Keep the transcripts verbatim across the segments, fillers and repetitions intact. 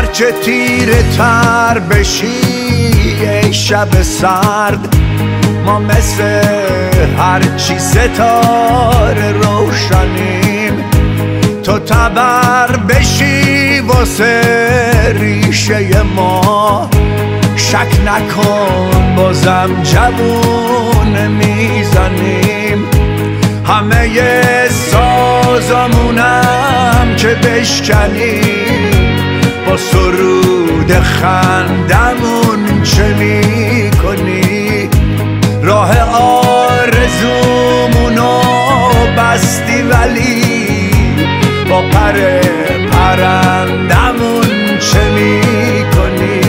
هرچه تیره تر بشی ای شب سرد، ما مثل هرچی ستاره روشنیم. تو تبر بشی واسه ریشه ما، شک نکن بازم جوون میزنیم. همه سازمونم که بشکنیم، با سرود خندمون چه میکنی؟ راه آرزومونو بستی ولی با پر پرندمون چه میکنی؟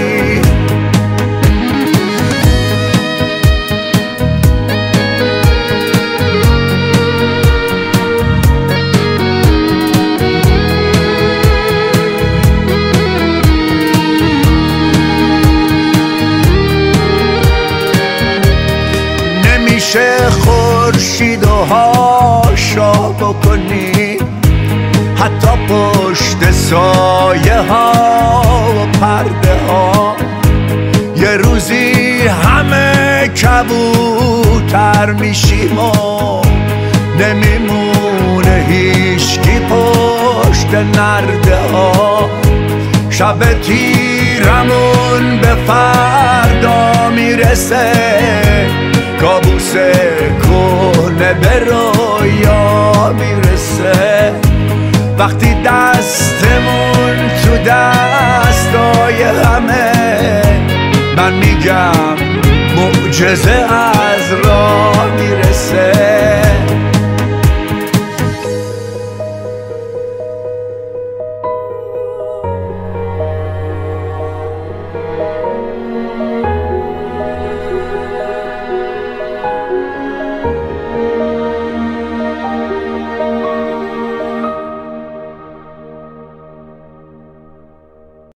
نمیشه خورشید و هاشا بکنی، حتی پشت سایه ها و پرده ها. یه روزی همه کبوتر میشیم و نمیمونه هیچکی پشت نرده ها. شب تیرمون به فردا میرسه، کابوس کهنه به رویا میرسه. وقتی دستمون تو دستای همه، من میگم معجزه از